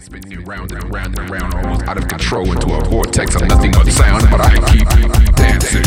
spinning me round and round and round, almost out of control into a vortex of nothing but sound, but I keep dancing.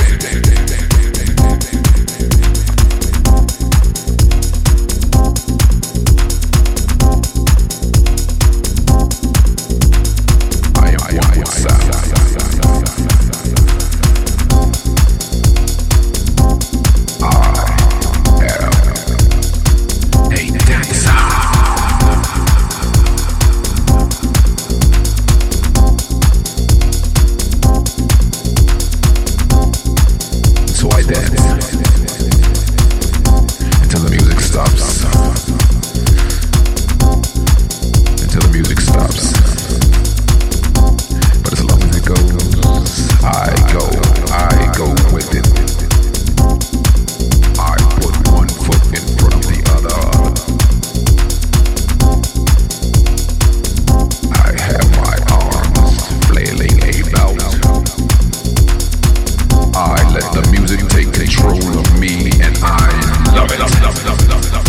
Take control of me, and I love it.